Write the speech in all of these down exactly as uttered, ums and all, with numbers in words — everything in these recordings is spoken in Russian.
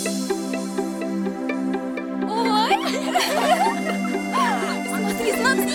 Ой! Смотри, смотри!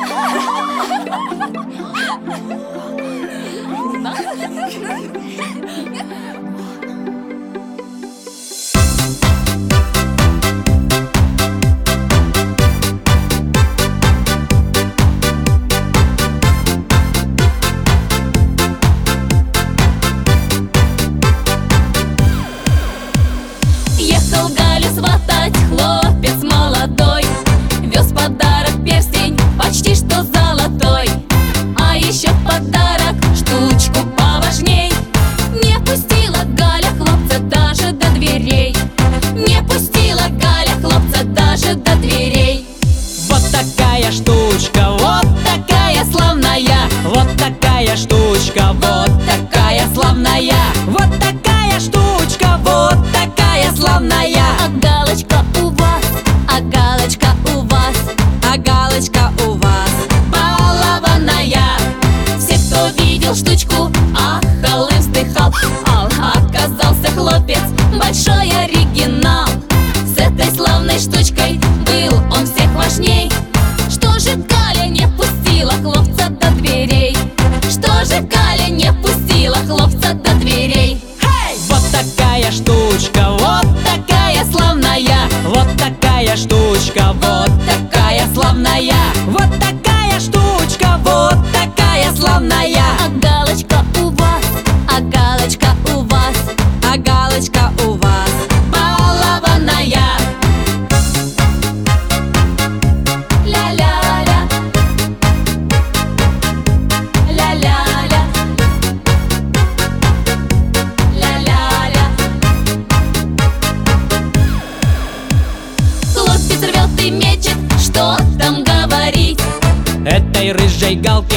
Ехал Галю сватать хлопец молодой, вез подарок перстень, почти что золотой. А еще в подарок штучку поважней. Не пустила Галя хлопца даже до дверей. Не пустила Галя хлопца даже до дверей. Вот такая штучка, вот такая славная, вот такая штучка, вот такая славная, вот такая штучка, вот такая славная. А галочка у вас, а галочка у вас, А галочка у вас балованная. Все, кто видел штучку, ахал и вздыхал. А оказался хлопец большой оригинал. С этой славной штучкой был он всех важней. Что же Галя не пустила хлопца до дверей? Что же Галя не пустила хлопца до дверей? Вот такая штучка, вот такая славная, вот такая штучка, вот такая славная, вот такая штучка, вот такая славная. А галочка у вас, а галочка у вас, А галочка у вас балованная. Ля-ля-ля, ля-ля-ля, ля-ля-ля. Хлопец рвет и мечет, что там говорить. Этой рыжей галке